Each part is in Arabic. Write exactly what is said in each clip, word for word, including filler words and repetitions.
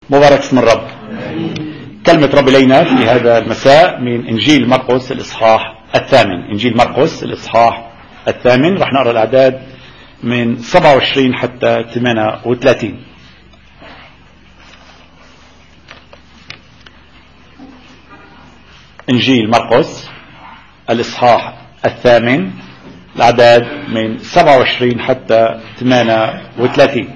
مبارك اسم الرب. كلمة رب إلينا في هذا المساء من إنجيل مرقس الإصحاح الثامن. إنجيل مرقس الإصحاح الثامن رح نقرأ الأعداد من سبعة وعشرين حتى ثمانية وثلاثين. إنجيل مرقس الإصحاح الثامن الأعداد من سبعة وعشرين حتى ثمانية وثلاثين.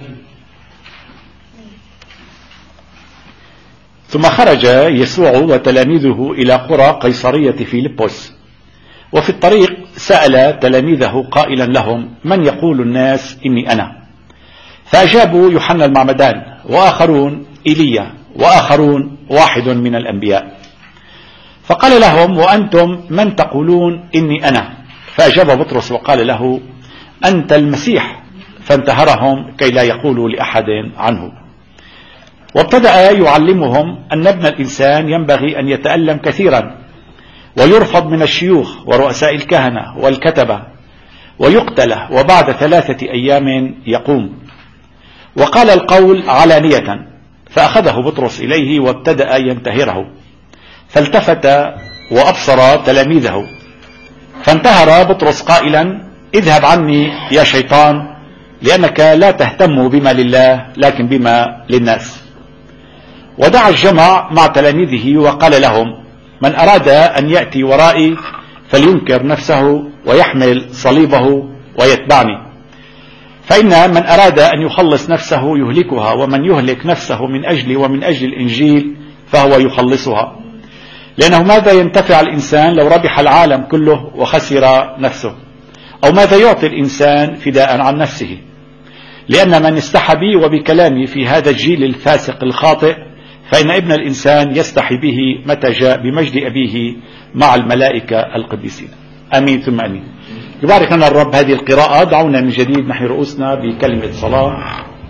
ثم خرج يسوع وتلاميذه إلى قرى قيصرية فيلبس، وفي الطريق سأل تلاميذه قائلا لهم: من يقول الناس إني أنا؟ فأجابوا: يوحنا المعمدان، وآخرون إيليا، وآخرون واحد من الأنبياء. فقال لهم: وأنتم من تقولون إني أنا؟ فأجاب بطرس وقال له: أنت المسيح. فانتهرهم كي لا يقولوا لأحد عنه. وابتدأ يعلمهم أن ابن الإنسان ينبغي أن يتألم كثيرا، ويرفض من الشيوخ ورؤساء الكهنة والكتبة، ويقتل، وبعد ثلاثة أيام يقوم. وقال القول علانية، فأخذه بطرس إليه وابتدأ ينتهره، فالتفت وأبصر تلاميذه، فانتهر بطرس قائلا: اذهب عني يا شيطان، لأنك لا تهتم بما لله لكن بما للناس. ودعا الجمع مع تلاميذه وقال لهم: من أراد أن يأتي ورائي فلينكر نفسه ويحمل صليبه ويتبعني. فإن من أراد أن يخلص نفسه يهلكها، ومن يهلك نفسه من أجلي ومن أجل الإنجيل فهو يخلصها. لأنه ماذا ينتفع الإنسان لو ربح العالم كله وخسر نفسه؟ أو ماذا يعطي الإنسان فداء عن نفسه؟ لأن من استحى بي وبكلامي في هذا الجيل الفاسق الخاطئ، فإن ابن الإنسان يستحي به متى جاء بمجد أبيه مع الملائكة القديسين. أمين ثم أمين. يبارك لنا الرب هذه القراءة. دعونا من جديد نحن رؤوسنا بكلمة صلاة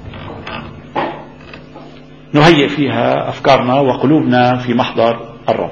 نهيئ فيها أفكارنا وقلوبنا في محضر الرب.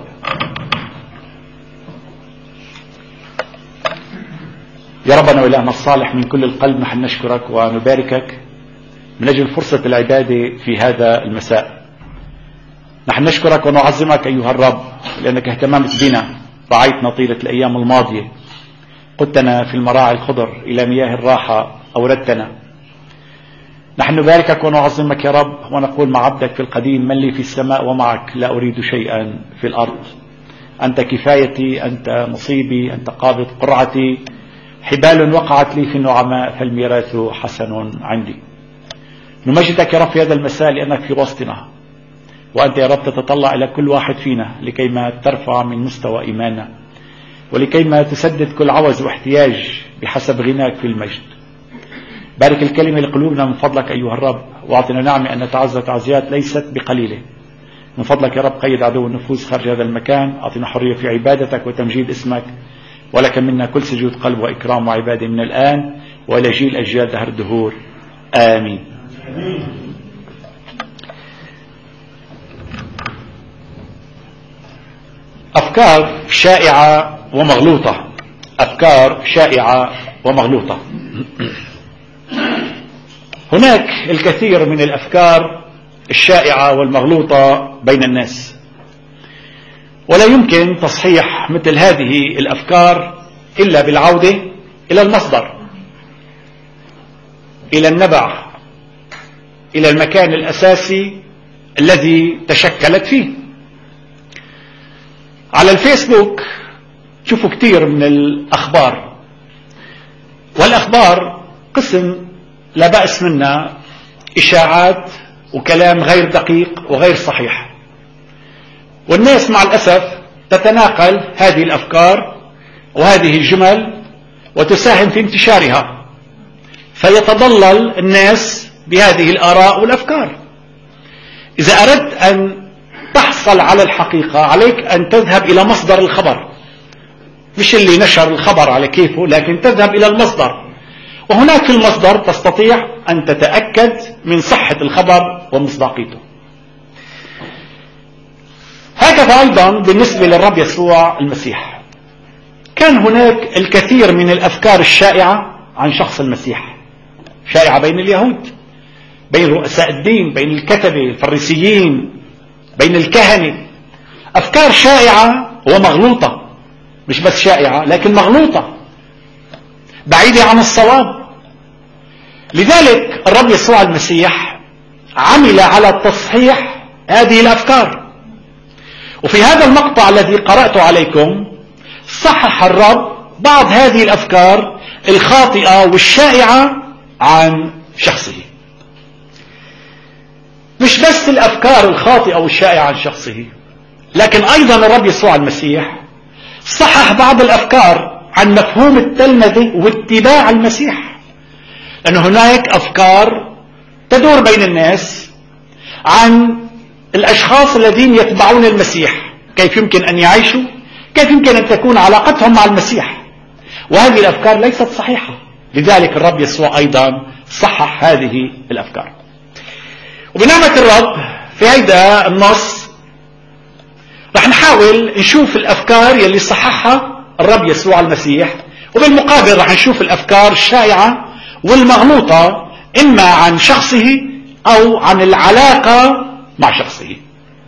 يا ربنا وإلهنا الصالح، من كل القلب نحن نشكرك ونباركك من أجل فرصة العبادة في هذا المساء. نحن نشكرك ونعظمك أيها الرب، لأنك اهتممت بنا، رعيتنا طيلة الأيام الماضية، قدتنا في المراعي الخضر إلى مياه الراحة، أوردتنا. نحن نباركك ونعظمك يا رب، ونقول مع عبدك في القديم: من لي في السماء ومعك لا أريد شيئا في الأرض. أنت كفايتي، أنت نصيبي، أنت قابض قرعتي، حبال وقعت لي في النعماء، فالميراث حسن عندي. نمجدك يا رب في هذا المساء لأنك في وسطنا، وأنت يا رب تتطلع إلى كل واحد فينا لكيما ترفع من مستوى إيماننا، ولكيما تسدد كل عوز واحتياج بحسب غناك في المجد. بارك الكلمة لقلوبنا من فضلك أيها الرب، واعطنا نعمة أن نتعزى تعزيات ليست بقليلة. من فضلك يا رب قيد عدو النفوس خارج هذا المكان، أعطنا حرية في عبادتك وتمجيد اسمك، ولك منا كل سجود قلب وإكرام وعبادة من الآن وإلى جيل أجيال دهر الدهور. آمين. أفكار شائعة ومغلوطة. أفكار شائعة ومغلوطة. هناك الكثير من الأفكار الشائعة والمغلوطة بين الناس، ولا يمكن تصحيح مثل هذه الأفكار إلا بالعودة إلى المصدر، إلى النبع، إلى المكان الأساسي الذي تشكلت فيه. على الفيسبوك تشوفوا كتير من الأخبار، والأخبار قسم لا بأس منها إشاعات وكلام غير دقيق وغير صحيح، والناس مع الأسف تتناقل هذه الأفكار وهذه الجمل وتساهم في انتشارها، فيتضلل الناس بهذه الآراء والأفكار. إذا أردت أن تحصل على الحقيقة عليك أن تذهب إلى مصدر الخبر، مش اللي نشر الخبر على كيفه، لكن تذهب إلى المصدر، وهناك في المصدر تستطيع أن تتأكد من صحة الخبر ومصداقيته. هكذا أيضا بالنسبة للرب يسوع المسيح، كان هناك الكثير من الأفكار الشائعة عن شخص المسيح، شائعة بين اليهود، بين رؤساء الدين، بين الكتبة الفريسيين، بين الكهنة. أفكار شائعة ومغلوطة، مش بس شائعة لكن مغلوطة، بعيدة عن الصواب. لذلك الرب يسوع المسيح عمل على تصحيح هذه الأفكار. وفي هذا المقطع الذي قرأته عليكم صحح الرب بعض هذه الأفكار الخاطئة والشائعة عن شخصه. مش بس الأفكار الخاطئة والشائعة عن شخصه، لكن أيضا الرب يسوع المسيح صحح بعض الأفكار عن مفهوم التلمذة واتباع المسيح. لأن هناك أفكار تدور بين الناس عن الأشخاص الذين يتبعون المسيح، كيف يمكن أن يعيشوا، كيف يمكن أن تكون علاقتهم مع المسيح، وهذه الأفكار ليست صحيحة. لذلك الرب يسوع أيضا صحح هذه الأفكار. وبنعمة الرب في هذا النص رح نحاول نشوف الأفكار يلي صححها الرب يسوع المسيح، وبالمقابل رح نشوف الأفكار الشائعة والمغلوطة إما عن شخصه أو عن العلاقة مع شخصه.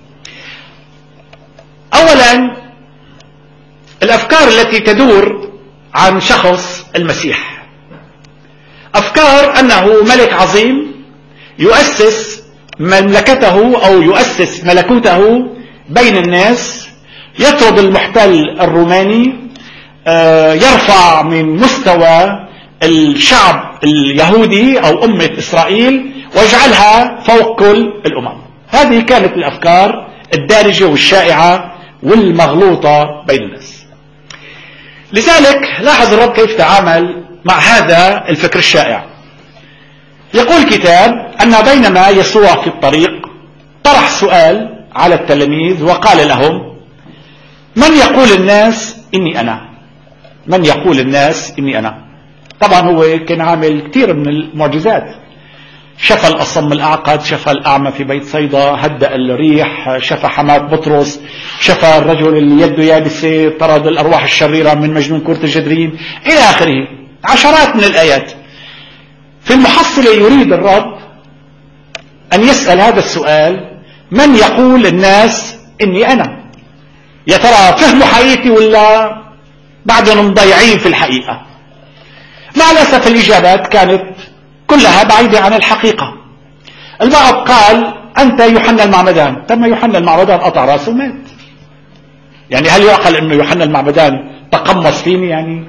أولا الأفكار التي تدور عن شخص المسيح، أفكار أنه ملك عظيم يؤسس مملكته أو يؤسس ملكوته بين الناس، يطرد المحتل الروماني، يرفع من مستوى الشعب اليهودي أو أمة إسرائيل ويجعلها فوق كل الأمم. هذه كانت الأفكار الدارجة والشائعة والمغلوطة بين الناس. لذلك لاحظ الرب كيف تعامل مع هذا الفكر الشائع. يقول الكتاب أن بينما يسوع في الطريق طرح سؤال على التلاميذ وقال لهم: من يقول الناس إني أنا؟ من يقول الناس إني أنا؟ طبعا هو كان عامل كثير من المعجزات، شفى الأصم الأعقد، شفى الأعمى في بيت صيدا، هدأ الريح، شفى حماة بطرس، شفى الرجل اللي يده يابسة، طرد الأرواح الشريرة من مجنون كرة الجدرين، إلى آخره، عشرات من الآيات. في المحصلة يريد الرب أن يسأل هذا السؤال: من يقول الناس إني أنا؟ يا ترى فهموا حقيقتي ولا بعدهم ضيعين في الحقيقة؟ مع الأسف الإجابات كانت كلها بعيدة عن الحقيقة. البعض قال: أنت يوحنا المعمدان. تم يوحنا المعمدان قطع رأسه ومات. يعني هل يعقل أنه يوحنا المعمدان تقمص فيني؟ يعني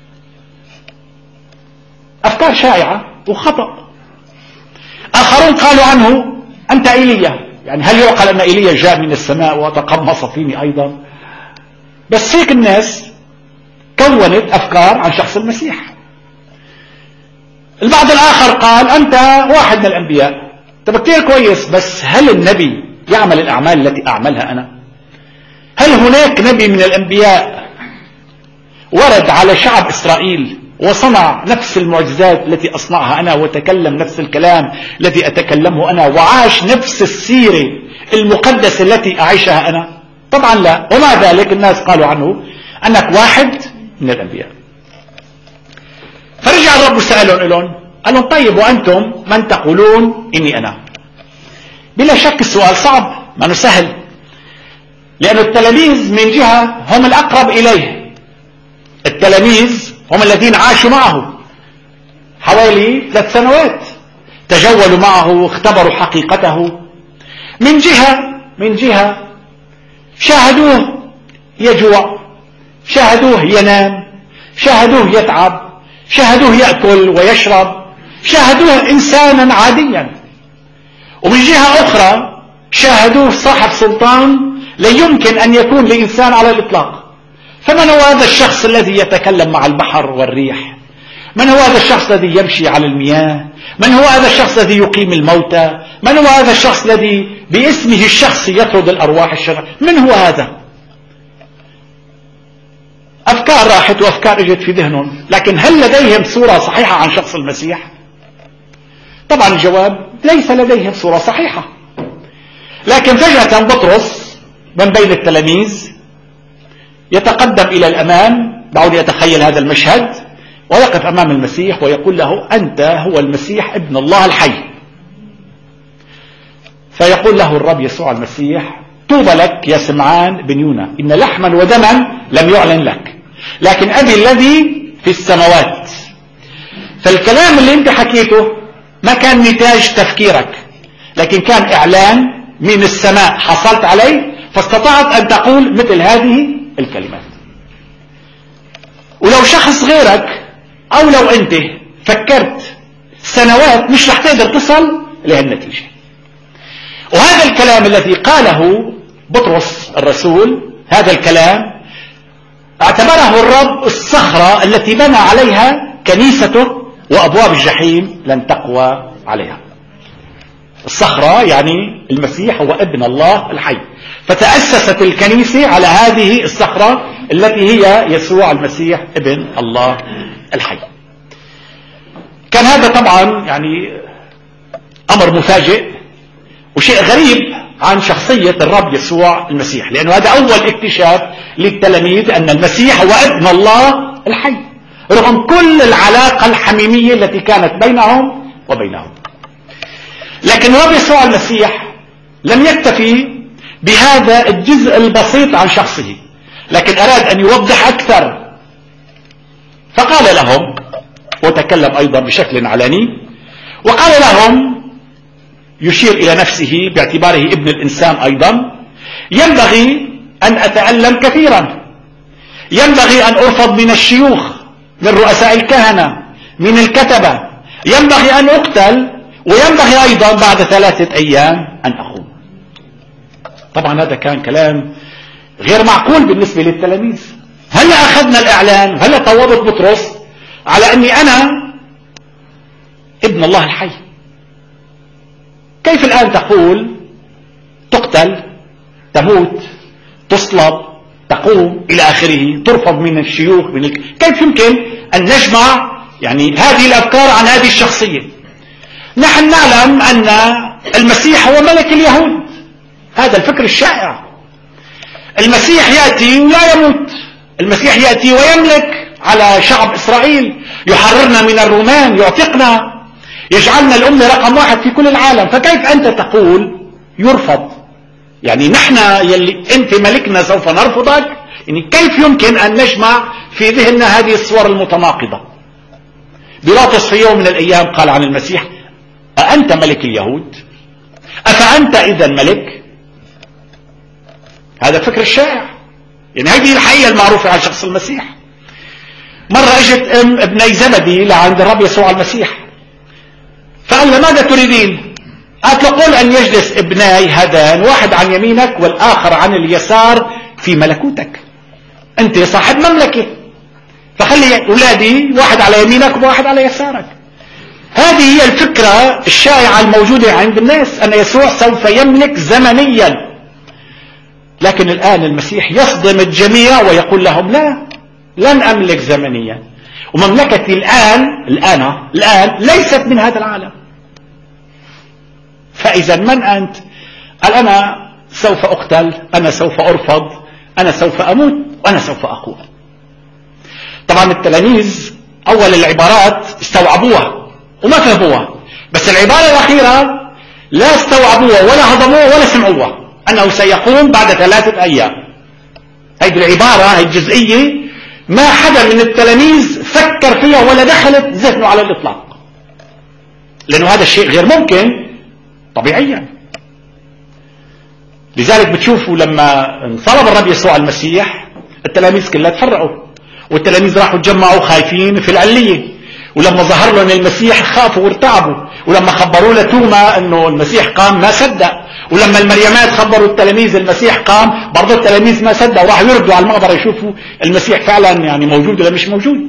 أفكار شائعة وخطأ. آخرون قالوا عنه: أنت إيليا. يعني هل يعقل أن إيليا جاء من السماء وتقمص فيني أيضا؟ بس هيك الناس كونت أفكار عن شخص المسيح. البعض الآخر قال: أنت واحد من الأنبياء. طب كتير كويس، بس هل النبي يعمل الأعمال التي أعملها أنا؟ هل هناك نبي من الأنبياء ورد على شعب إسرائيل وصنع نفس المعجزات التي أصنعها أنا، وتكلم نفس الكلام الذي أتكلمه أنا، وعاش نفس السيرة المقدسة التي أعيشها أنا؟ طبعا لا. ومع ذلك الناس قالوا عنه أنك واحد من الأنبياء. فرجع الرب سألهم لهم، قال لهم: طيب وأنتم من تقولون إني أنا؟ بلا شك السؤال صعب، ما أنه سهل، لأن التلاميذ من جهة هم الأقرب إليه. التلاميذ هم الذين عاشوا معه حوالي ثلاث سنوات، تجولوا معه، اختبروا حقيقته. من جهة من جهة شاهدوه يجوع، شاهدوه ينام، شاهدوه يتعب، شاهدوه يأكل ويشرب، شاهدوه إنسانا عاديا. ومن جهة أخرى شاهدوه صاحب سلطان لا يمكن أن يكون لإنسان على الإطلاق. فمن هو هذا الشخص الذي يتكلم مع البحر والريح؟ من هو هذا الشخص الذي يمشي على المياه؟ من هو هذا الشخص الذي يقيم الموتى؟ من هو هذا الشخص الذي باسمه الشخصي يطرد الأرواح الشريرة؟ من هو هذا؟ أفكار راحت وأفكار اجت في ذهنهم، لكن هل لديهم صورة صحيحة عن شخص المسيح؟ طبعا الجواب: ليس لديهم صورة صحيحة. لكن فجأة بطرس من بين التلاميذ يتقدم إلى الأمام، دعوني يتخيل هذا المشهد، ويقف أمام المسيح ويقول له: أنت هو المسيح ابن الله الحي. فيقول له الرب يسوع المسيح: طوبى لك يا سمعان بن يونا، إن لحما ودما لم يعلن لك، لكن أبي الذي في السماوات. فالكلام اللي انت حكيته ما كان نتاج تفكيرك، لكن كان إعلان من السماء حصلت عليه، فاستطعت أن تقول مثل هذه الكلمات. ولو شخص غيرك أو لو أنت فكرت سنوات مش رح تقدر تصل لهالنتيجة. وهذا الكلام الذي قاله بطرس الرسول، هذا الكلام اعتبره الرب الصخرة التي بنى عليها كنيسته، وأبواب الجحيم لن تقوى عليها. الصخرة يعني المسيح هو ابن الله الحي، فتأسست الكنيسة على هذه الصخرة التي هي يسوع المسيح ابن الله الحي. كان هذا طبعا يعني أمر مفاجئ وشيء غريب عن شخصية الرب يسوع المسيح، لأنه هذا أول اكتشاف للتلاميذ أن المسيح هو ابن الله الحي، رغم كل العلاقة الحميمية التي كانت بينهم وبينهم. لكن الرب يسوع المسيح لم يكتفي بهذا الجزء البسيط عن شخصه، لكن أراد أن يوضح أكثر، فقال لهم، وتكلم أيضا بشكل علني، وقال لهم يشير إلى نفسه باعتباره ابن الإنسان أيضا: ينبغي أن أتألم كثيرا، ينبغي أن أرفض من الشيوخ، من رؤساء الكهنة، من الكتبة، ينبغي أن أقتل، وينبغي أيضا بعد ثلاثة أيام أن أقوم. طبعا هذا كان كلام غير معقول بالنسبة للتلاميذ. هل أخذنا الإعلان، هل طوبت بطرس على أني أنا ابن الله الحي؟ كيف الآن تقول تقتل، تموت، تصلب، تقوم إلى آخره، ترفض من الشيوخ، من ال... كيف يمكن أن نجمع يعني هذه الأفكار عن هذه الشخصية؟ نحن نعلم أن المسيح هو ملك اليهود، هذا الفكر الشائع. المسيح يأتي ولا يموت، المسيح يأتي ويملك على شعب إسرائيل، يحررنا من الرومان، يعتقنا، يجعلنا الأمة رقم واحد في كل العالم. فكيف أنت تقول يرفض؟ يعني نحن يلي أنت ملكنا سوف نرفضك؟ يعني كيف يمكن أن نجمع في ذهننا هذه الصور المتناقضة؟ بيلاطس في يوم من الأيام قال عن المسيح: أأنت ملك اليهود؟ أفأنت إذا ملك؟ هذا فكر الشائع. يعني هذه الحقيقة المعروفة عن شخص المسيح. مرة اجت ام ابني زبدي لعند الرب يسوع المسيح، فقال له: ماذا تريدين؟ قالت له: قل أن يجلس ابناي هذان، واحد عن يمينك والآخر عن اليسار في ملكوتك. أنت صاحب مملكة، فخلي أولادي واحد على يمينك وواحد على يسارك. هذه هي الفكرة الشائعة الموجودة عند الناس، أن يسوع سوف يملك زمنيا. لكن الآن المسيح يصدم الجميع ويقول لهم: لا، لن أملك زمنيا، ومملكتي الآن الآن الآن ليست من هذا العالم. فإذا من أنت؟ قال: أنا سوف أقتل، أنا سوف أرفض، أنا سوف أموت، وأنا سوف أقوم. طبعا التلاميذ أول العبارات استوعبوها وما فهموها، بس العبارة الأخيرة لا استوعبوها ولا هضموها ولا سمعوها، أنه سيقوم بعد ثلاثة أيام. هذه العبارة، هذه الجزئية ما حدا من التلاميذ فكر فيها ولا دخلت ذهنه على الإطلاق، لأنه هذا الشيء غير ممكن طبيعيا. لذلك بتشوفوا لما انصلب الرب يسوع المسيح التلاميذ كلها تفرقوا، والتلاميذ راحوا تجمعوا خايفين في العلية، ولما ظهر لهم المسيح خافوا وارتعبوا، ولما خبروا لتوما انه المسيح قام ما صدق، ولما المريمات خبروا التلاميذ المسيح قام برضه التلاميذ ما صدقوا، وراحوا يردوا على المقبرة يشوفوا المسيح فعلا يعني موجود ولا مش موجود.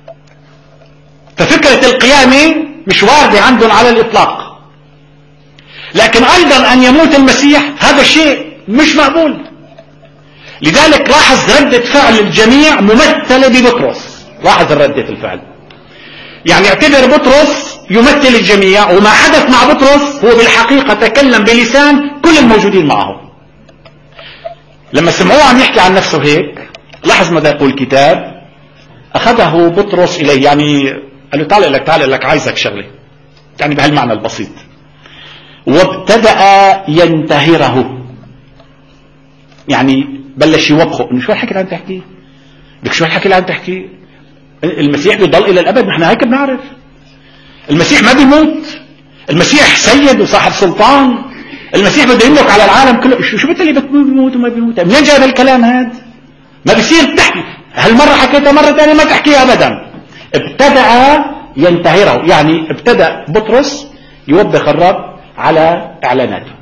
ففكرة القيامة مش واردة عندهم على الإطلاق. لكن أيضا أن يموت المسيح هذا شيء مش مقبول. لذلك لاحظ ردة فعل الجميع ممثلة ببطرس. لاحظ ردة الفعل، يعني اعتبر بطرس يمثل الجميع، وما حدث مع بطرس هو بالحقيقة تكلم بلسان كل الموجودين معه. لما سمعوه عم يحكي عن نفسه هيك، لاحظ ماذا يقول الكتاب: أخذه بطرس إليه، يعني قال له: تعال لك تعال لك عايزك شغلة، يعني بهالمعنى البسيط. وابتدأ ينتهره، يعني بلش يوبخه انه شو الحكي اللي عم تحكيه، لك شو الحكي اللي عم تحكيه، المسيح بيضل الى الابد، نحن هيك بنعرف المسيح ما بيموت، المسيح سيد وصاحب سلطان، المسيح بده يملك على العالم كله. شو شو بتقولي بيموت وما بيموت؟ منين جايب الكلام هذا؟ ما بيصير تحكي هالمره حكيتها مره ثانيه ما تحكيها ابدا. ابتدأ ينتهره، يعني ابتدأ بطرس يوبخ الرب على اعلاناته.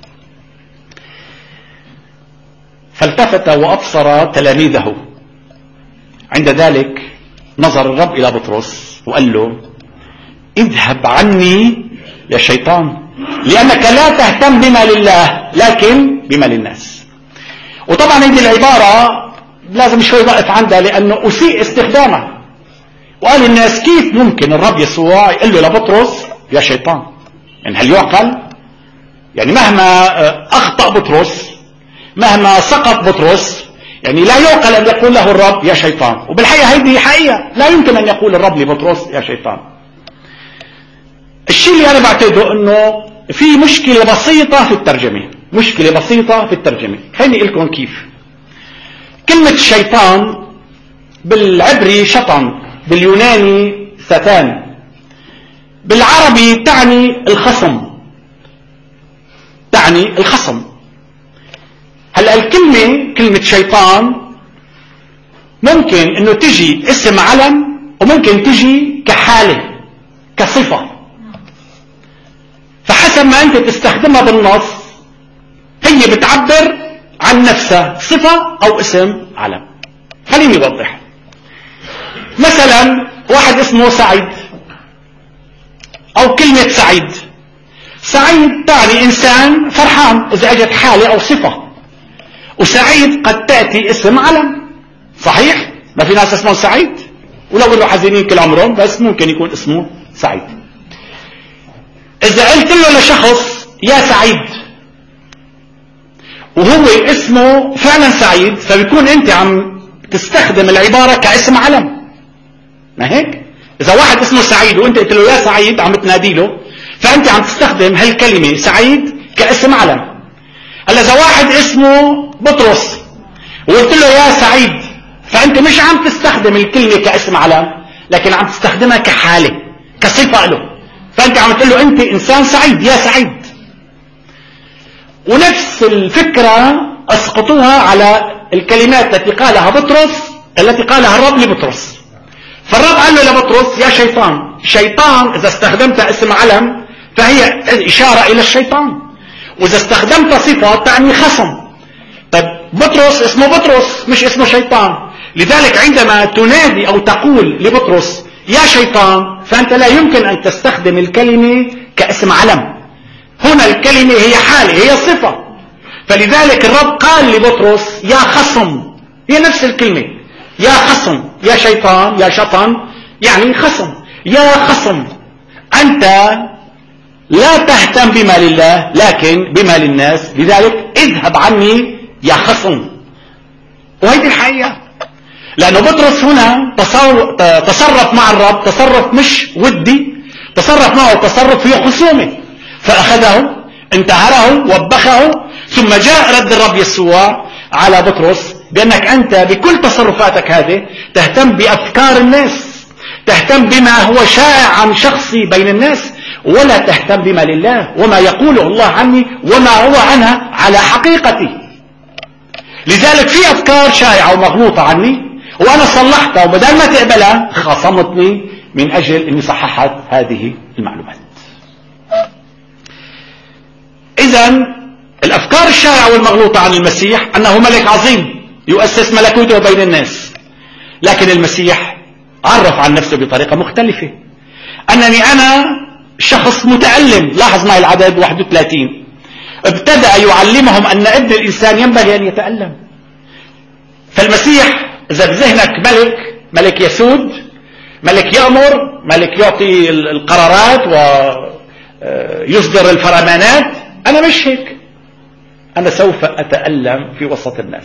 فالتفت وابصر تلاميذه، عند ذلك نظر الرب الى بطرس وقال له اذهب عني يا شيطان، لانك لا تهتم بما لله لكن بما للناس. وطبعا هذه العبارة لازم شوي وقت عندها، لانه اسيء استخدامها، وقال الناس كيف ممكن الرب يسوع يقول له لبطرس يا شيطان؟ يعني هل يعقل؟ يعني مهما اخطأ بطرس، مهما سقط بطرس، يعني لا يعقل ان يقول له الرب يا شيطان. وبالحقيقة هذه حقيقة، لا يمكن ان يقول الرب لبطرس يا شيطان. الشيء اللي انا بعتقده انه في مشكلة بسيطة في الترجمة، مشكلة بسيطة في الترجمة. خليني اقول لكم كيف. كلمة شيطان بالعبري شطن، باليوناني ستان، بالعربي تعني الخصم، تعني الخصم. هلا الكلمة كلمة شيطان ممكن انه تجي اسم علم، وممكن تجي كحالة كصفة، فحسب ما انت تستخدمها بالنص هي بتعبر عن نفسها صفة او اسم علم. خليني اوضح. مثلا واحد اسمه سعيد، او كلمة سعيد، سعيد تعني انسان فرحان اذا اجت حالة او صفة، وسعيد قد تأتي اسم علم. صحيح؟ ما في ناس اسمهم سعيد ولو انه حزينين كل عمرهم، بس ممكن يكون اسمه سعيد. اذا قلت له لشخص يا سعيد وهو اسمه فعلا سعيد، فبيكون انت عم تستخدم العبارة كاسم علم، ما هيك؟ اذا واحد اسمه سعيد وانت قلت له يا سعيد عم تنادي له، فانت عم تستخدم هالكلمة سعيد كاسم علم. هلا اذا واحد اسمه بطرس وقلت له يا سعيد، فانت مش عم تستخدم الكلمة كاسم علم، لكن عم تستخدمها كحالة كصفة له، فانت عم تقول له انت انسان سعيد يا سعيد. ونفس الفكرة اسقطوها على الكلمات التي قالها بطرس، التي قالها الرب لبطرس. فالرب قال له لبطرس يا شيطان. شيطان اذا استخدمت اسم علم فهي اشارة الى الشيطان، واذا استخدمت صفة تعني خصم. طيب بطرس اسمه بطرس مش اسمه شيطان، لذلك عندما تنادي او تقول لبطرس يا شيطان فانت لا يمكن ان تستخدم الكلمة كاسم علم. هنا الكلمة هي حالة، هي صفة. فلذلك الرب قال لبطرس يا خصم، هي نفس الكلمة، يا خصم، يا شيطان، يا شطن يعني خصم، يا خصم انت لا تهتم بما لله لكن بما للناس، لذلك اذهب عني يا خصم. وهذه الحقيقة، لأنه بطرس هنا تصرف مع الرب تصرف مش ودي، تصرف معه تصرف فيه خصومة، فأخذه انتهره وبخه. ثم جاء رد الرب يسوع على بطرس بأنك أنت بكل تصرفاتك هذه تهتم بأفكار الناس، تهتم بما هو شائع عن شخصي بين الناس، ولا تهتم بما لله وما يقوله الله عني وما هو عنها على حقيقتي. لذلك في أفكار شائعة ومغلوطة عني وأنا صلحتها، وبدل ما تقبلها خصمتني من أجل أني صححت هذه المعلومات. إذن الأفكار الشائعة والمغلوطة عن المسيح أنه ملك عظيم يؤسس ملكوته بين الناس، لكن المسيح عرف عن نفسه بطريقة مختلفة، أنني أنا شخص متألم. لاحظ معي العدد واحد وثلاثين، ابتدأ يعلمهم أن ابن الإنسان ينبغي أن يتألم. فالمسيح إذا بذهنك ملك، ملك يسود، ملك يأمر، ملك يعطي القرارات ويصدر الفرمانات، أنا مش هيك، أنا سوف أتألم في وسط الناس.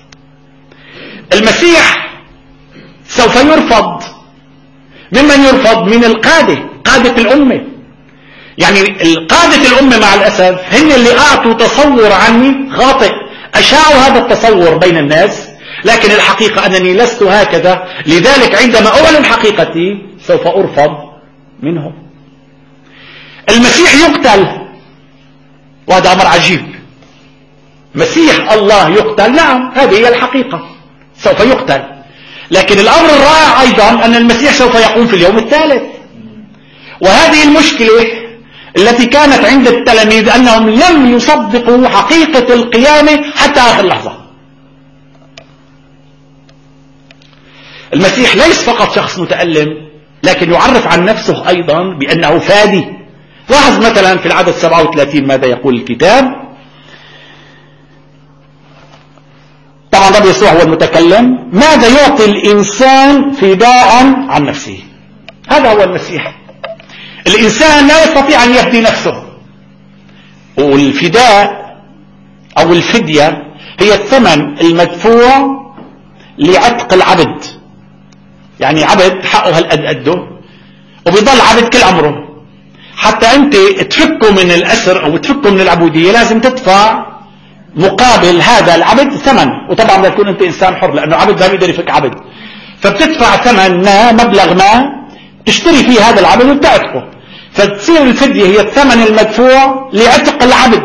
المسيح سوف يرفض. ممن يرفض؟ من القادة، قادة الأمة. يعني قادة الأمة مع الأسف هن اللي أعطوا تصور عني خاطئ، أشاعوا هذا التصور بين الناس، لكن الحقيقة أنني لست هكذا. لذلك عندما أعلن حقيقتي سوف أرفض منهم. المسيح يقتل، وهذا أمر عجيب. مسيح الله يقتل، نعم هذه هي الحقيقة، سوف يقتل. لكن الأمر الرائع أيضا أن المسيح سوف يقوم في اليوم الثالث. وهذه المشكلة التي كانت عند التلاميذ، أنهم لم يصدقوا حقيقة القيامة حتى آخر لحظة. المسيح ليس فقط شخص متألم، لكن يعرف عن نفسه أيضا بأنه فادي. لاحظ مثلا في العدد سبعة وثلاثين ماذا يقول الكتاب. طبعا رب يسوع هو المتكلم. ماذا يعطي الإنسان فداء عن نفسه؟ هذا هو المسيح. الإنسان لا يستطيع أن يفدي نفسه، والفداء أو الفدية هي الثمن المدفوع لعتق العبد. يعني عبد حقه هالقد قده وبيضل عبد كل عمره، حتى أنت تفكه من الأسر أو تفكه من العبودية لازم تدفع مقابل هذا العبد ثمن. وطبعا بدك تكون أنت إنسان حر، لأنه عبد ما بيقدر يفك عبد، فبتدفع ثمن ما، مبلغ ما تشتري فيه هذا العبد وتعتقه. فتصير الفدية هي الثمن المدفوع لعتق العبد.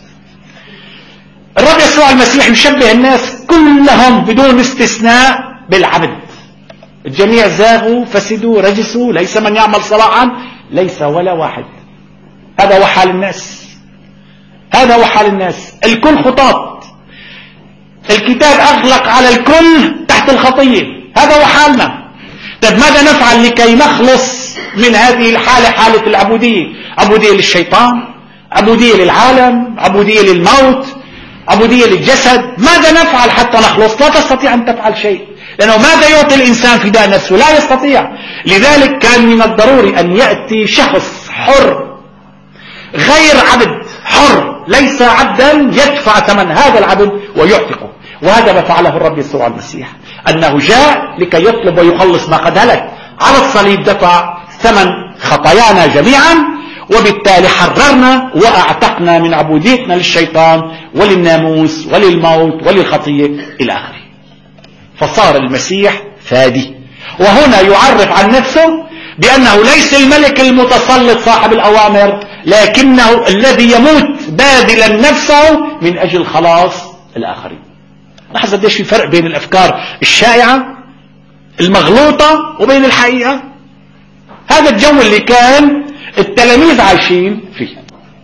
الرب يسوع المسيح يشبه الناس كلهم بدون استثناء بالعبد. الجميع زاغوا فسدوا رجسوا، ليس من يعمل صلاحا، ليس ولا واحد. هذا هو حال الناس، هذا هو حال الناس. الكل خطاط، الكتاب أغلق على الكل تحت الخطية. هذا هو حالنا. طيب ماذا نفعل لكي نخلص من هذه الحالة، حالة العبودية؟ عبودية للشيطان، عبودية للعالم، عبودية للموت، عبودية للجسد. ماذا نفعل حتى نخلص؟ لا تستطيع أن تفعل شيء، لأنه ماذا يعطي الإنسان فداء نفسه؟ لا يستطيع. لذلك كان من الضروري أن يأتي شخص حر غير عبد، حر ليس عبدا، يدفع ثمن هذا العبد ويعتقه. وهذا ما فعله الرب يسوع المسيح، أنه جاء لكي يطلب ويخلص ما قد هلك. على الصليب دفع ثمن خطايانا جميعا، وبالتالي حررنا وأعتقنا من عبوديتنا للشيطان وللناموس وللموت وللخطية إلى آخره. فصار المسيح فادي. وهنا يعرف عن نفسه بأنه ليس الملك المتسلط صاحب الأوامر، لكنه الذي يموت باذلا نفسه من أجل خلاص الآخرين. لاحظ قديش في فرق بين الأفكار الشائعة المغلوطة وبين الحقيقة. هذا الجو اللي كان التلاميذ عايشين فيه.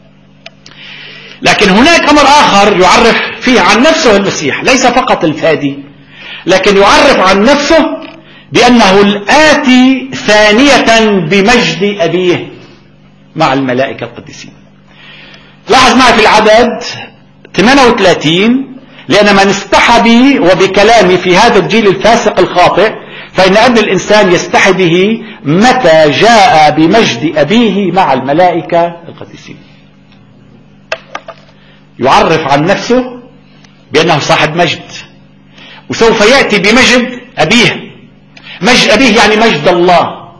لكن هناك أمر آخر يعرف فيه عن نفسه المسيح، ليس فقط الفادي، لكن يعرف عن نفسه بأنه الآتي ثانية بمجد أبيه مع الملائكة القديسين. لاحظ معي في العدد ثمانية وثلاثين: لأن من استحى بي وبكلامي في هذا الجيل الفاسق الخاطئ، فإن ابن الإنسان يستحي به متى جاء بمجد أبيه مع الملائكة القديسين. يعرف عن نفسه بأنه صاحب مجد، وسوف يأتي بمجد أبيه. مجد أبيه يعني مجد الله.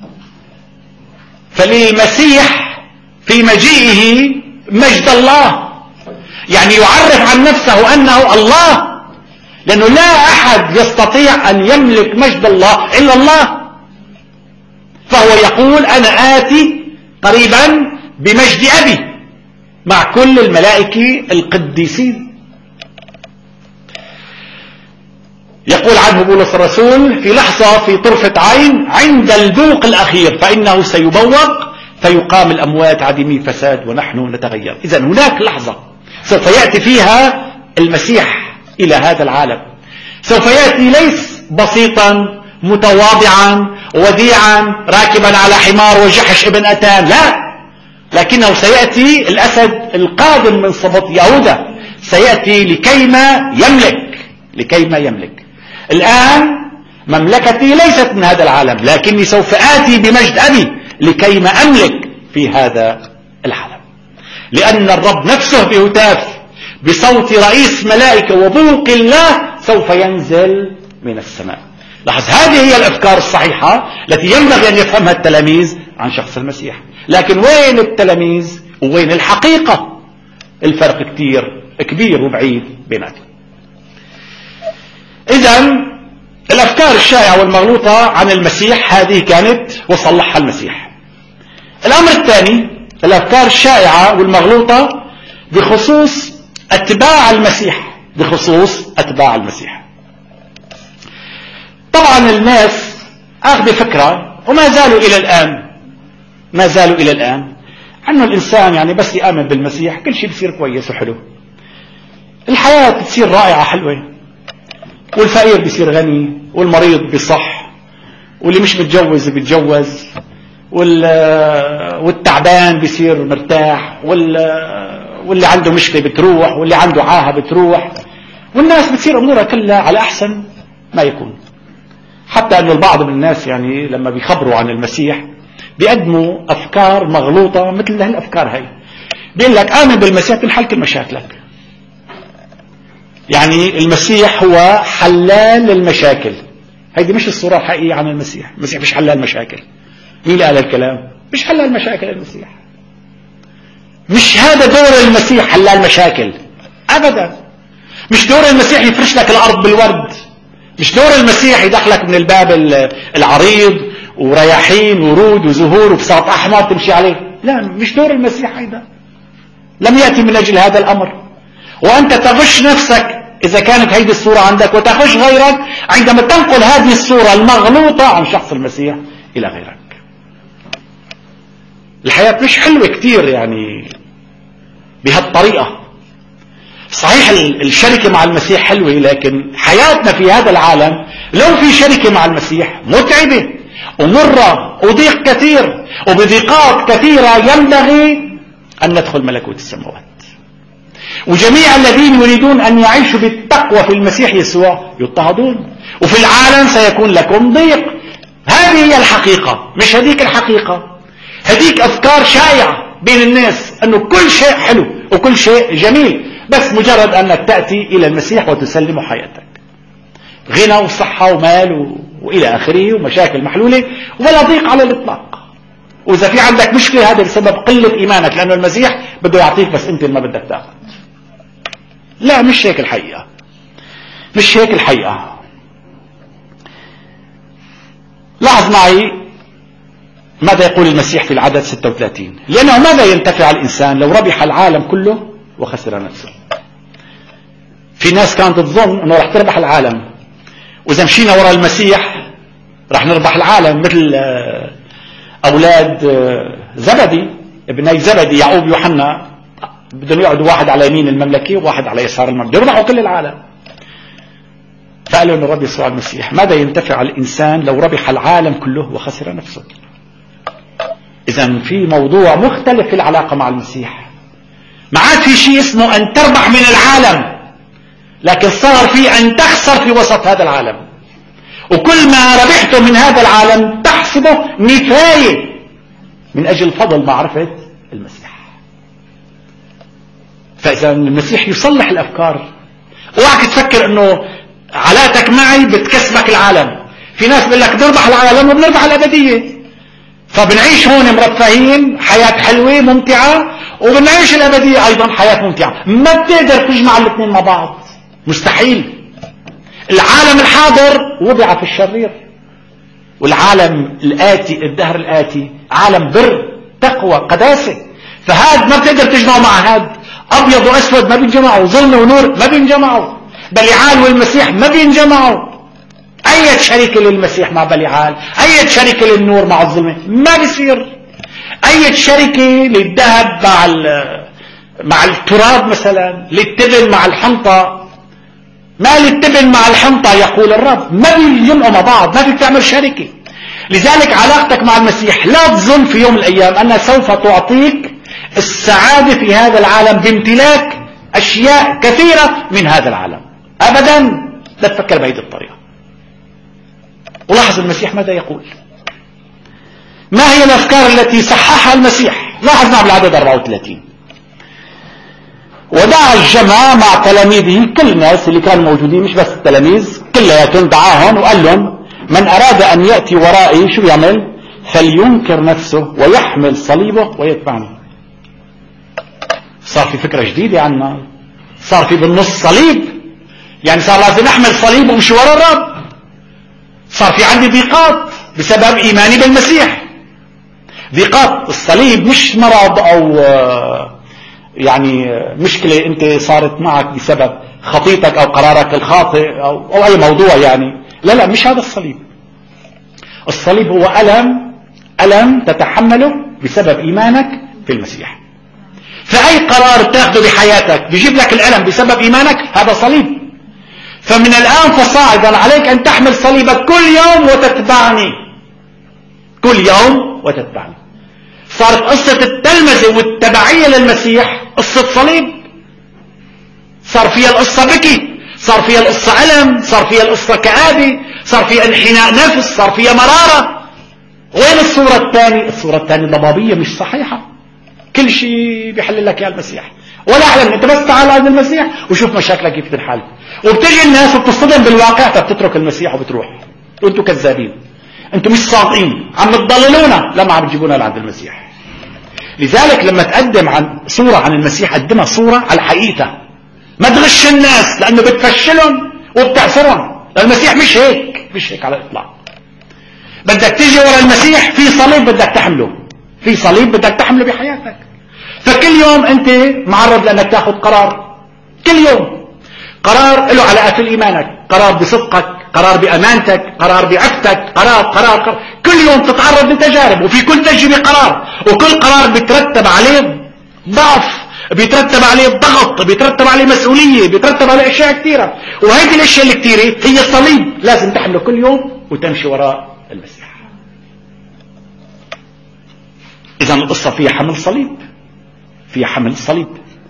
فللمسيح في مجيئه مجد الله، يعني يعرف عن نفسه أنه الله، لأنه لا أحد يستطيع أن يملك مجد الله إلا الله. فهو يقول أنا آتي قريبا بمجد أبي مع كل الملائكة القديسين. يقول عنه بولس الرسول في لحظة، في طرفة عين، عند البوق الأخير فإنه سيبوق فيقام الأموات عديمي فساد ونحن نتغير. إذن هناك لحظة سوف يأتي فيها المسيح إلى هذا العالم. سوف يأتي ليس بسيطا متواضعا وديعا راكبا على حمار وجحش ابن أتان، لا، لكنه سيأتي الأسد القادم من سبط يهوذا، سيأتي لكيما يملك، لكيما يملك. الآن مملكتي ليست من هذا العالم، لكني سوف آتي بمجد أبي لكيما أملك في هذا العالم. لأن الرب نفسه بهتاف بصوت رئيس ملائكة وبوق الله سوف ينزل من السماء. لاحظ، هذه هي الأفكار الصحيحة التي ينبغي أن يفهمها التلاميذ عن شخص المسيح. لكن وين التلاميذ ووين الحقيقة؟ الفرق كتير كبير وبعيد بيناتهم. إذن الأفكار الشائعة والمغلوطة عن المسيح هذه كانت وصلحها المسيح. الأمر الثاني الأفكار الشائعة والمغلوطة بخصوص أتباع المسيح، بخصوص أتباع المسيح. طبعا الناس أخذ فكرة وما زالوا إلى الآن ما زالوا إلى الآن أنه الإنسان يعني بس يآمن بالمسيح كل شيء بيصير كويس وحلو، الحياة بتصير رائعة حلوة، والفقير بيصير غني، والمريض بيصح، واللي مش متجوز بيتجوز، والتعبان بيصير مرتاح، واللي عنده مشكلة بتروح، واللي عنده عاهة بتروح، والناس بتصير أمورها كلها على أحسن ما يكون. حتى أن البعض من الناس يعني لما بيخبروا عن المسيح بيقدموا أفكار مغلوطة مثل هالأفكار هاي، بيقول لك آمن بالمسيح تنحل كل مشاكلك. يعني المسيح هو حلال للمشاكل. هيدي مش الصورة الحقيقية عن المسيح. المسيح مش حلال مشاكل. مين قال الكلام؟ مش حلال مشاكل المسيح. مش هذا دور المسيح حلال مشاكل أبدا. مش دور المسيح يفرش لك الأرض بالورد. مش دور المسيح يدخلك من الباب العريض ورياحين ورود وزهور وبساط أحمر تمشي عليه. لا، مش دور المسيح هيدا. لم يأتي من أجل هذا الأمر. وأنت تغش نفسك إذا كانت هيدي الصورة عندك، وتغش غيرك عندما تنقل هذه الصورة المغلوطة عن شخص المسيح إلى غيرك. الحياة مش حلوة كتير يعني بهالطريقة. صحيح الشركة مع المسيح حلوة، لكن حياتنا في هذا العالم لو في شركة مع المسيح متعبة ومرة وضيق كثير، وبضيقات كثيرة ينبغي أن ندخل ملكوت السماوات. وجميع الذين يريدون أن يعيشوا بالتقوى في المسيح يسوع يضطهدون، وفي العالم سيكون لكم ضيق. هذه هي الحقيقة، مش هذيك الحقيقة. هذيك أفكار شائعة بين الناس أنه كل شيء حلو وكل شيء جميل، بس مجرد أنك تأتي إلى المسيح وتسلم حياتك، غنى وصحة ومال و... وإلى آخره، ومشاكل محلولة ولا ضيق على الإطلاق. وإذا في عندك مشكلة هذا بسبب قلة إيمانك، لأنه المسيح بده يعطيك بس أنت ما بدك تأخذ. لا، مش هيك الحقيقة. مش هيك الحقيقة. لاحظ معي ماذا يقول المسيح في العدد ستة وثلاثين. لأنه ماذا ينتفع الإنسان لو ربح العالم كله وخسر نفسه؟ في ناس كانت تظن أنه رح تربح العالم، وإذا مشينا وراء المسيح رح نربح العالم، مثل أولاد زبدي، ابني زبدي يعقوب ويوحنا، بدهم يقعدوا واحد على يمين المملكة وواحد على يسار المملكة، يربحوا كل العالم. فقالوا أن الرب يسوع المسيح ماذا ينتفع الإنسان لو ربح العالم كله وخسر نفسه؟ إذن في موضوع مختلف في العلاقة مع المسيح. ما عاد في شيء اسمه أن تربح من العالم، لكن صار في أن تخسر في وسط هذا العالم، وكل ما ربحته من هذا العالم تحسبه نفاية من أجل فضل معرفة المسيح. فإذا المسيح يصلح الأفكار. اوعك تفكر أنه علاقتك معي بتكسبك العالم. في ناس بيقول لك نربح العالم وبنربح الأبدية، فبنعيش هون مرفهين حياة حلوة ممتعة، وبنعيش الأبدية أيضا حياة ممتعة. ما بتقدر تجمع الاثنين مع بعض، مستحيل. العالم الحاضر وضع في الشرير، والعالم الآتي الدهر الآتي عالم بر تقوى قداسة. فهاد ما بتقدر تجمعه مع هاد. أبيض وأسود ما بينجمعوا، ظلم ونور ما بينجمعوا، بليعال والمسيح ما بينجمعوا. أي شركة للمسيح مع بليعال، أي شركة للنور مع الظلمة ما بيصير. أي شركة للذهب مع مع التراب مثلا، للتبن مع الحنطة، ما للتبن مع الحنطة يقول الرب، ما بيجمعوا مع بعض، ما فيك تعمل شركة. لذلك علاقتك مع المسيح لا تظن في يوم من الأيام أنها سوف تعطيك السعادة في هذا العالم بامتلاك أشياء كثيرة من هذا العالم أبدا. لا تفكر بهذه الطريقة. ولاحظ المسيح ماذا يقول. ما هي الأفكار التي صححها المسيح؟ لاحظ معه بالعدد أربعة وثلاثين. ودعا الجمع مع تلاميذه، كل الناس اللي كانوا موجودين مش بس التلاميذ، كلياتهم دعاهم وقال لهم من أراد أن يأتي ورائي شو يعمل؟ فلينكر نفسه ويحمل صليبه ويتبعني. صار في فكرة جديدة عنا، صار في بالنص صليب، يعني صار لازم احمل صليب وامشي ورا الرب. صار في عندي ضيقات بسبب ايماني بالمسيح. ضيقات الصليب مش مرض او يعني مشكلة انت صارت معك بسبب خطيتك او قرارك الخاطئ او, أو اي موضوع يعني. لا لا، مش هذا الصليب. الصليب هو ألم ألم تتحمله بسبب ايمانك في المسيح. فاي قرار تاخده بحياتك بيجيب لك الألم بسبب ايمانك، هذا صليب. فمن الآن فصاعدا عليك ان تحمل صليبك كل يوم وتتبعني، كل يوم وتتبعني. صارت قصة التلمذة والتبعية للمسيح قصة صليب. صار فيها القصة بكي، صار فيها القصة ألم، صار فيها القصة كآبة، صار فيها انحناء نفس، صار فيها مرارة. وين الصورة الثانية؟ الصورة الثانية ضبابية مش صحيحة. كل شيء بيحل لك يا المسيح، ولا أعلم. انت بس تعال عند المسيح وشوف مشاكلك كيف تنحل. وبتجي الناس وبتصطدم بالواقع فبتترك المسيح وبتروح. وانتوا كذابين، انتوا مش صادقين، عم تضللونا لما عم تجيبونا لعند المسيح. لذلك لما تقدم عن صورة عن المسيح قدمها صورة على حقيقتها، ما تغش الناس لانه بتفشلهم وبتعسرهم. المسيح مش هيك، مش هيك على الاطلاق. بدك تيجي ورا المسيح في صليب بدك تحمله، في صليب بدك تحمله بحياتك. فكل يوم انت معرض لانك تاخذ قرار، كل يوم قرار له علاقة في ايمانك، قرار بصدقك، قرار بامانتك، قرار بعفتك، قرار قرار, قرار. كل يوم تتعرض لتجارب، وفي كل تجربة قرار، وكل قرار بيترتب عليه ضعف، بيترتب عليه ضغط، بيترتب عليه مسؤولية، بيترتب عليه اشياء كثيرة. وهذه الاشياء الكثيرة هي صليب لازم تحمله كل يوم وتمشي وراء المسيح. اذا القصة فيها حمل صليب، فيها حمل صليب.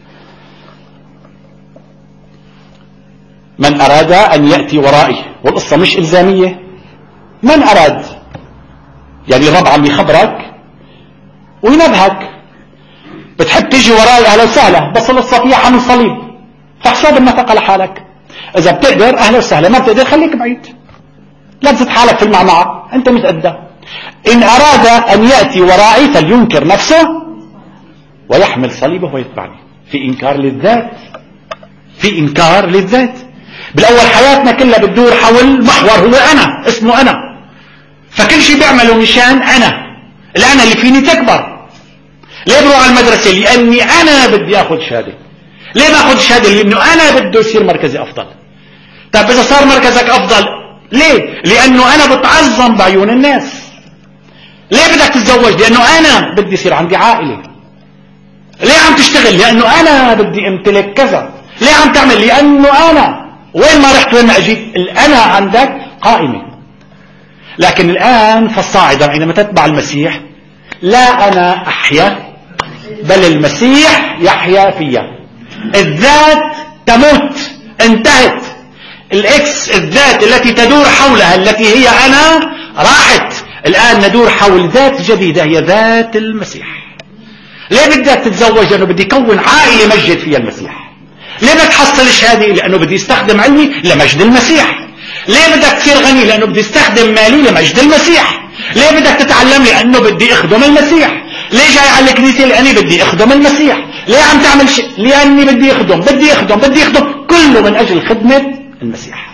من أراد أن يأتي ورائي، والقصة مش إلزامية. من أراد يعني الرب عم يخبرك وينبهك، بتحب تيجي ورائي أهلا وسهلا، بس القصة فيها حمل صليب، فحساب النفقة لحالك. إذا بتقدر أهلا وسهلا، ما بتقدر خليك بعيد، لا تزد حالك في المعمعة، أنت متأدى. إن أراد أن يأتي ورائي فلينكر نفسه ويحمل صليبه ويتبعني. في إنكار للذات، في إنكار للذات. بالأول حياتنا كلها بتدور حول محور هو أنا، اسمه أنا. فكل شيء بيعمله مشان أنا، الأنا اللي فيني تكبر. ليه بروح على المدرسة؟ لأني أنا بدي أخذ شهادة. ليه باخذ شهادة؟ لأنه أنا بده يصير مركزي أفضل. طيب إذا صار مركزك أفضل ليه؟ لأنه أنا بتعظم بعيون الناس. ليه بدك تتزوج؟ لأنه أنا بدي يصير عندي عائلة. ليه عم تشتغل؟ لأنه أنا بدي امتلك كذا. ليه عم تعمل؟ لأنه أنا. وين ما رحت وين ما أجيت الأنا عندك قائمة. لكن الآن فالصاعدا عندما تتبع المسيح، لا أنا أحيا بل المسيح يحيا فيا. الذات تموت، انتهت. الإكس الذات التي تدور حولها التي هي أنا راحت. الآن ندور حول ذات جديدة هي ذات المسيح. ليه بدك تتزوج؟ لأنه بدي كون عائلة مجد فيها المسيح. ليه بدك تحصل شهادة؟ لأنه بدي استخدم علمي لمجد المسيح. ليه بدك تصير غني؟ لأنه بدي استخدم مالي لمجد المسيح. ليه بدك تتعلم؟ لأنه بدي أخدم المسيح. ليه جاي على الكنيسة؟ لأني بدي أخدم المسيح. ليه عم تعمل شيء؟ لأني بدي أخدم بدي أخدم بدي أخدم كله من أجل خدمة المسيح.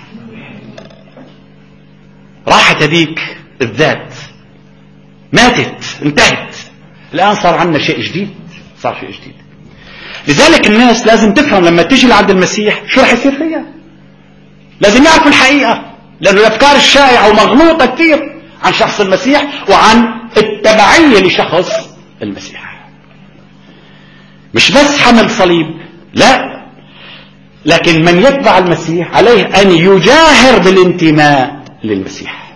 راحت هذيك الذات، ماتت، انتهت. الآن صار عندنا شيء جديد، صار شيء جديد. لذلك الناس لازم تفهم لما تيجي لعند المسيح شو رح يصير فيها. لازم يعرفوا الحقيقة، لأنه الأفكار الشائعة ومغلوطة كثير عن شخص المسيح وعن التبعية لشخص المسيح. مش بس حمل صليب، لا، لكن من يتبع المسيح عليه أن يجاهر بالانتماء للمسيح.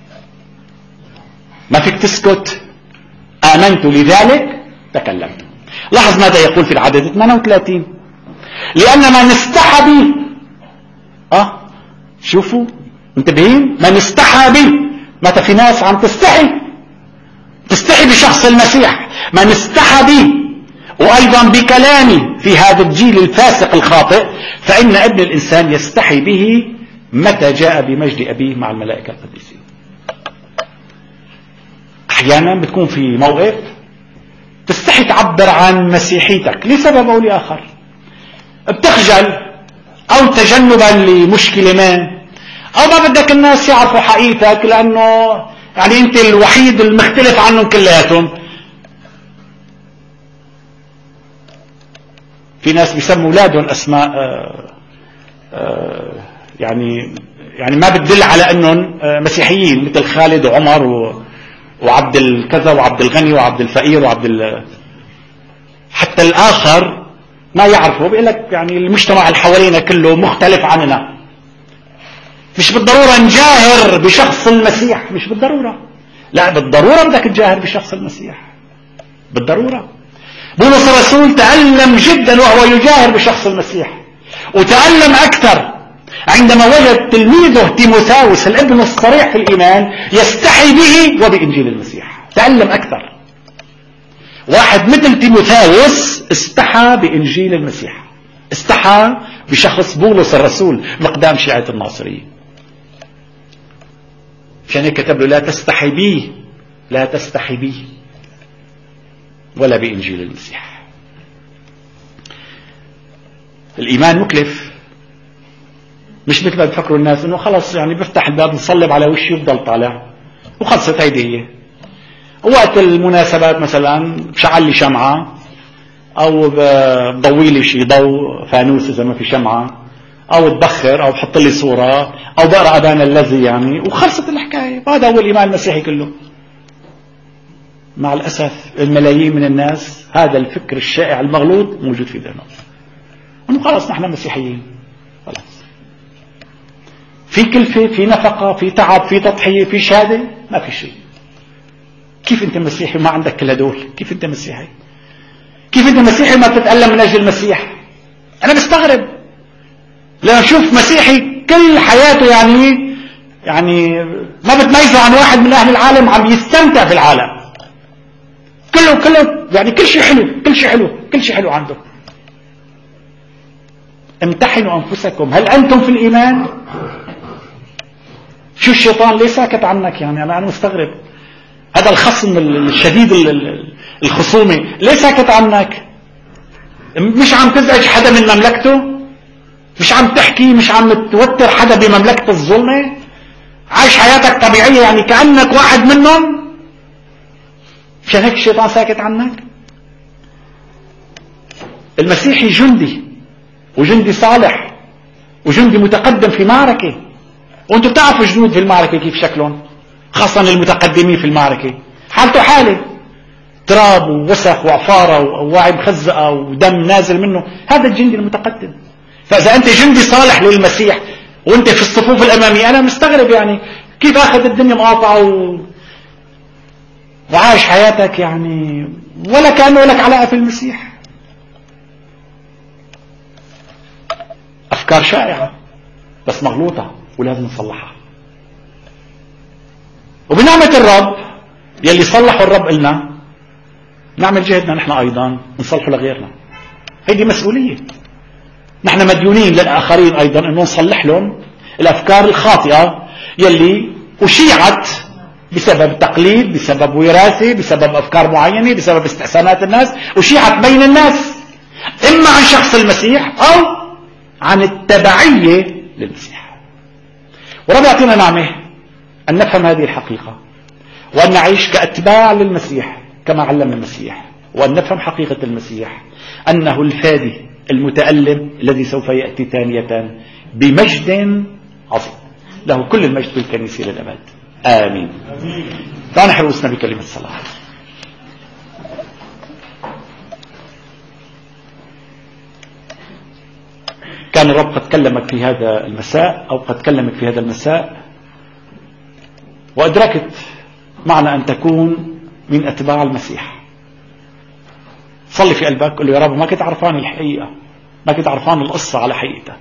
ما فيك تسكت، آمنت لذلك تكلمت. لاحظ ماذا يقول في العدد ثمانية وثلاثين: لأن من استحى بي، اه شوفوا انتبهين، من استحى بي. متى في ناس عم تستحي تستحي بشخص المسيح. من استحى بي وأيضا بكلامي في هذا الجيل الفاسق الخاطئ، فإن ابن الإنسان يستحي به متى جاء بمجد أبيه مع الملائكة القديسين. أحيانا بتكون في موقف تستحي تعبر عن مسيحيتك لسبب أو لآخر، بتخجل أو تجنبا لمشكلة ما، أو ما بدك الناس يعرفوا حقيقتك لأنه يعني أنت الوحيد المختلف عنهم كلياتهم. في ناس بيسموا أولادهم أسماء آآ آآ يعني يعني ما بتدل على أنهم مسيحيين، مثل خالد وعمر و وعبد الكذا وعبد الغني وعبد الفقير وعبد ال... حتى الآخر ما يعرفه بيقول لك يعني المجتمع اللي حوالينا كله مختلف عننا. مش بالضرورة نجاهر بشخص المسيح، مش بالضرورة، لا بالضرورة بدك تجاهر بشخص المسيح، بالضرورة. بولس الرسول تألم جدا وهو يجاهر بشخص المسيح، وتألم أكثر عندما وجد تلميذه تيموثاوس الابن الصريح في الإيمان يستحي به وبإنجيل المسيح. تألم أكثر. واحد مثل تيموثاوس استحى بإنجيل المسيح، استحى بشخص بولس الرسول مقدام شيعة الناصريين. عشان هيك كتب له لا تستحي بي، لا تستحي بي ولا بإنجيل المسيح. الإيمان مكلف، مش مثل ما بفكروا الناس انه خلص يعني بفتح الباب نصلب على وشي وبضل طالع وخلصت هيدي هي. وقت المناسبات مثلا بشعل لي شمعة او بضوي لي شي ضوء فانوس اذا ما في شمعة، او ببخر او بحط لي صورة او بقرا ابانا الذي يعني وخلصت الحكاية. هذا هو الايمان المسيحي كله. مع الاسف الملايين من الناس هذا الفكر الشائع المغلوط موجود في ذهنهم انه خلص نحن مسيحيين، خلص في كلفة، في نفقة، في تعب، في تضحية، في شهادة، ما في شيء. كيف انت مسيحي ما عندك كل هدول؟ كيف انت مسيحي؟ كيف انت مسيحي ما تتألم من اجل المسيح؟ انا بستغرب لما اشوف مسيحي كل حياته يعني يعني ما بتميزه عن واحد من اهل العالم عم يستمتع في العالم كله كله يعني كل شيء حلو، كل شيء حلو، كل شيء حلو عنده. امتحنوا انفسكم هل انتم في الايمان؟ شو الشيطان ليه ساكت عنك؟ يعني انا انا مستغرب. هذا الخصم الشديد الخصومة ليه ساكت عنك؟ مش عم تزعج حدا من مملكته؟ مش عم تحكي، مش عم توتر حدا بمملكة الظلمة؟ عايش حياتك طبيعية يعني كأنك واحد منهم؟ مشان هيك الشيطان ساكت عنك؟ المسيحي جندي، وجندي صالح، وجندي متقدم في معركة. وانتوا بتعرفوا جنود في المعركة كيف شكلهم، خاصة المتقدمين في المعركة حالته حالة تراب ووسخ وعفارة وواعي مخزقة ودم نازل منه. هذا الجندي المتقدم. فإذا أنت جندي صالح للمسيح وأنت في الصفوف الأمامية، أنا مستغرب يعني كيف أخذ الدنيا مقاطعة و... وعايش حياتك يعني ولا كأنه لك علاقة في المسيح. أفكار شائعة بس مغلوطة ولازم نصلحها. وبنعمة الرب يلي صلحوا الرب إلنا نعمل جهدنا نحن أيضا نصلحه لغيرنا. هيدي مسؤولية. نحن مديونين للآخرين أيضا أنه نصلح لهم الأفكار الخاطئة يلي أشيعت بسبب تقليد، بسبب وراثة، بسبب أفكار معينة، بسبب استحسانات الناس، أشيعت بين الناس إما عن شخص المسيح أو عن التبعية للمسيح. ورب يعطينا نعمة أن نفهم هذه الحقيقة وأن نعيش كأتباع للمسيح كما علم المسيح، وأن نفهم حقيقة المسيح أنه الفادي المتألم الذي سوف يأتي ثانية بمجد عظيم. له كل المجد في الكنيسة للأبد. آمين. دعنا حرصنا بكلمة الصلاة. كان الرب قد كلمك في هذا المساء أو قد كلمك في هذا المساء وأدركت معنى أن تكون من أتباع المسيح. صلي في قلبك قل له يا رب ما كنت عرفان الحقيقة، ما كنت عرفان القصة على حقيقتها.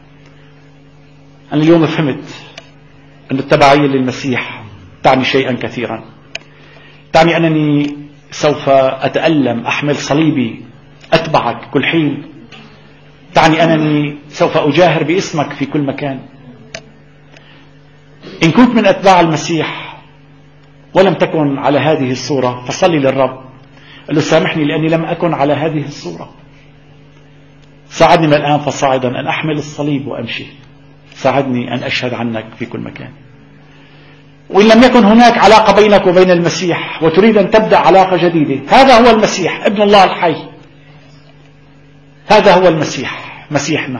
أنا اليوم فهمت أن التبعية للمسيح تعني شيئا كثيرا. تعني أنني سوف أتألم، أحمل صليبي، أتبعك كل حين. تعني أنني سوف أجاهر باسمك في كل مكان. إن كنت من أتباع المسيح ولم تكن على هذه الصورة فصلي للرب قال له سامحني لأني لم أكن على هذه الصورة، ساعدني من الآن فصاعدا أن أحمل الصليب وأمشي، ساعدني أن أشهد عنك في كل مكان. وإن لم يكن هناك علاقة بينك وبين المسيح وتريد أن تبدأ علاقة جديدة، هذا هو المسيح ابن الله الحي، هذا هو المسيح مسيحنا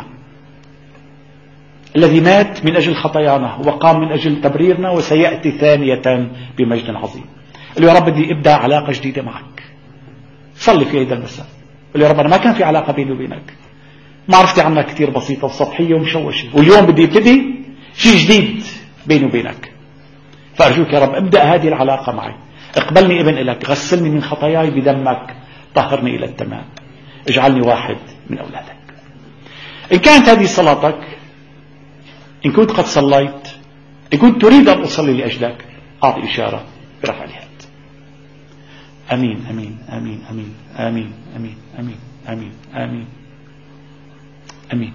الذي مات من أجل خطايانا وقام من أجل تبريرنا وسيأتي ثانية بمجد عظيم. قال له يا رب بدي أبدأ علاقة جديدة معك. صلي في هذا المساء قال له يا رب أنا ما كان في علاقة بيني وبينك، معرفتي عنك كتير بسيطة وسطحية ومشوشة، واليوم بدي ابتدي شيء جديد بيني وبينك، فأرجوك يا رب ابدأ هذه العلاقة معي، اقبلني ابن إلك، غسلني من خطاياي بدمك، طهرني إلى التمام، اجعلني واحد من أولادك. إن كانت هذه صلاتك، إن كنت قد صليت، إن كنت تريد أن أصلي لأجلك، أعطي إشارة برفع اليد. أمين أمين أمين أمين آمين أمين أمين أمين آمين أمين.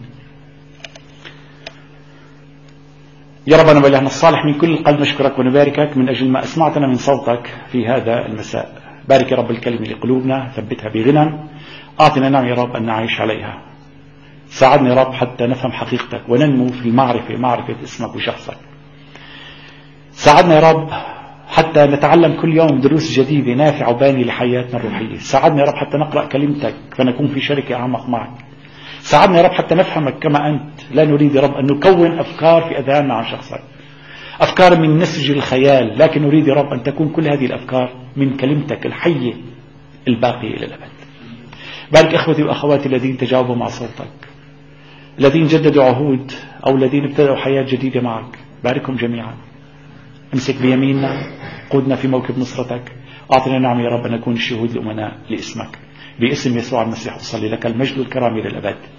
يا رب أنا وإلهنا الصالح من كل القلب نشكرك ونباركك من أجل ما أسمعتنا من صوتك في هذا المساء. بارك يا رب الكلمة لقلوبنا، ثبتها بغنى، أعطنا نعم يا رب أن نعيش عليها. ساعدنا يا رب حتى نفهم حقيقتك وننمو في المعرفة، معرفة اسمك وشخصك. ساعدنا يا رب حتى نتعلم كل يوم دروس جديدة نافعة وبانية لحياتنا الروحية. ساعدنا يا رب حتى نقرأ كلمتك فنكون في شركة أعمق معك. ساعدنا يا رب حتى نفهمك كما أنت. لا نريد يا رب أن نكون أفكار في أذهاننا عن شخصك، أفكار من نسج الخيال، لكن نريد يا رب أن تكون كل هذه الأفكار من كلمتك الحية الباقية إلى الأبد. بارك إخوتي وأخواتي الذين تجاوبوا مع صوتك، الذين جددوا عهود أو الذين ابتدأوا حياة جديدة معك، باركهم جميعا. امسك بيميننا، قودنا في موكب نصرتك. أعطنا نعم يا رب أن نكون الشهود الأمناء لاسمك. باسم يسوع المسيح أصلي لك المجد والكرامة إلى الأبد.